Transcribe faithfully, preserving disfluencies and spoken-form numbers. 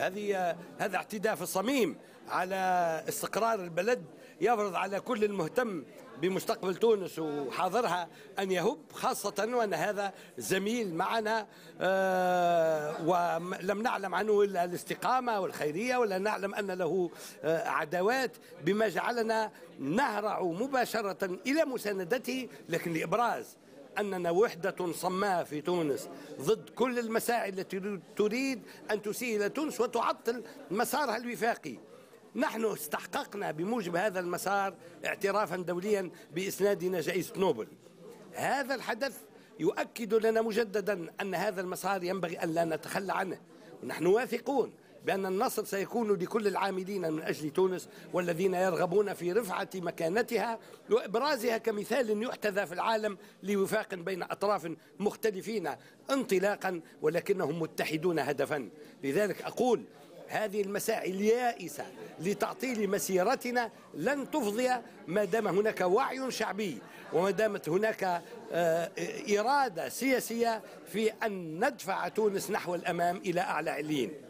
هذه هذا اعتداء في الصميم على استقرار البلد، يفرض على كل المهتم بمستقبل تونس وحاضرها أن يهب، خاصة وأن هذا زميل معنا آه ولم نعلم عنه إلا الاستقامة والخيرية، ولا نعلم أن له آه عداوات، بما جعلنا نهرع مباشرة إلى مساندته، لكن لإبراز أننا وحدة صماء في تونس ضد كل المساعي التي تريد أن تسيء إلى تونس وتعطل مسارها الوفاقي. نحن استحققنا بموجب هذا المسار اعترافا دوليا بإسنادنا جائزة نوبل. هذا الحدث يؤكد لنا مجددا أن هذا المسار ينبغي أن لا نتخلى عنه، ونحن واثقون بأن النصر سيكون لكل العاملين من أجل تونس والذين يرغبون في رفعة مكانتها وإبرازها كمثال يحتذى في العالم لوفاق بين أطراف مختلفين انطلاقا ولكنهم متحدون هدفا. لذلك أقول هذه المساعي اليائسة لتعطيل مسيرتنا لن تفضي ما دام هناك وعي شعبي وما دامت هناك إرادة سياسية في أن ندفع تونس نحو الأمام إلى أعلى عليين.